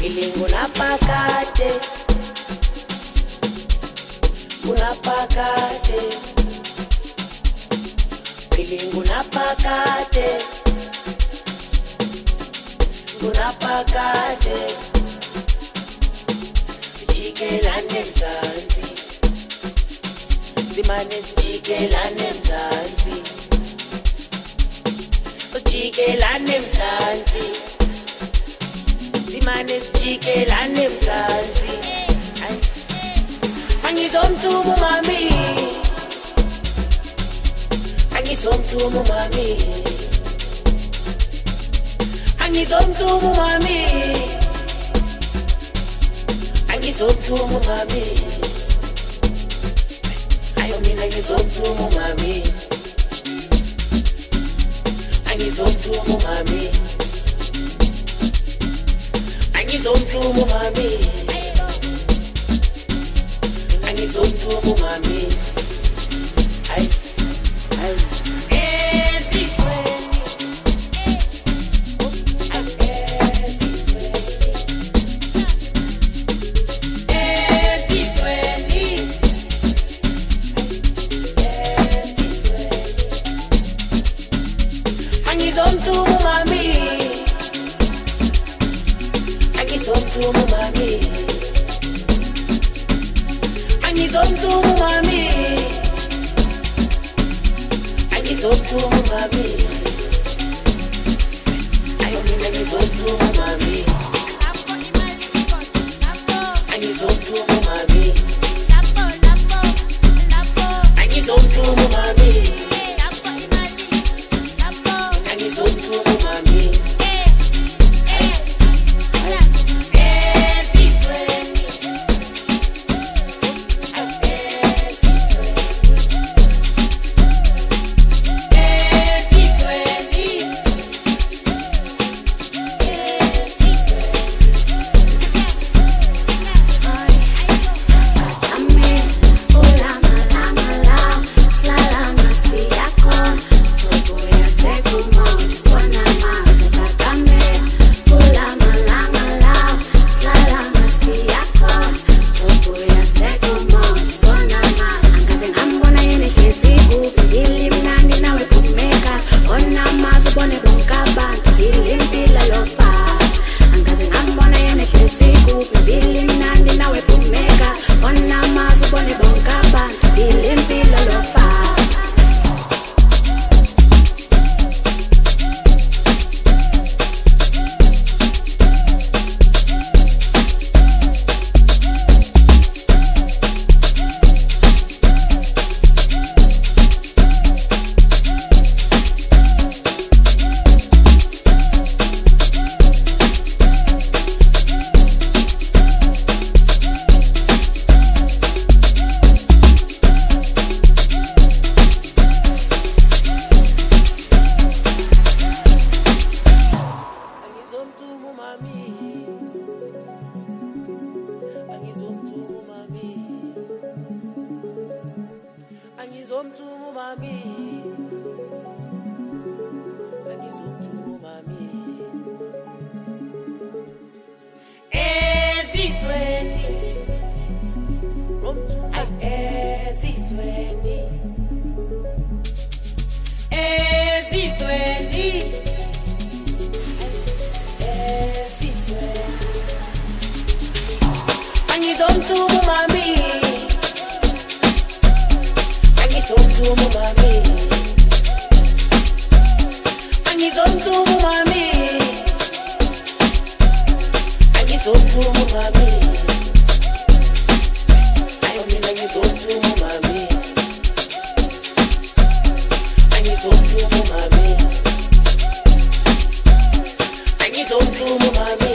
Ilingo napakate, unapakate. Ilingo napakate, unapakate. Sijikelane mzansi, simane sijikelane mzansi. Sijikelane mzansi, simane sijikelane mzansi. Angizomthumu mami, angizomthumu mami, angizomthumu mami, angizomthumu mami. Ayo mina ngizomthumu mami, angizomthumu mami, angizomthumu mami, angizomthumu mami. Ay, ay. Angizomthumu mami, angizomthumu mami, angizomthumu mami, angizomthumu mami. Ayo mina ngizomthumu mami, angizomthumu mami, angizomthumu mami, angizomthumu mami. Angizomthumu mami, angizomthumu mami, angizomthumu mami, angizomthumu mami. Ezizweni, ezizweni, ezizweni. Angizomthumu mami, angizomthumu mami, angizomthumu mami, angizomthumu mami. Ayo mina ngizomthumu mami, angizomthumu mami, angizomthumu mami.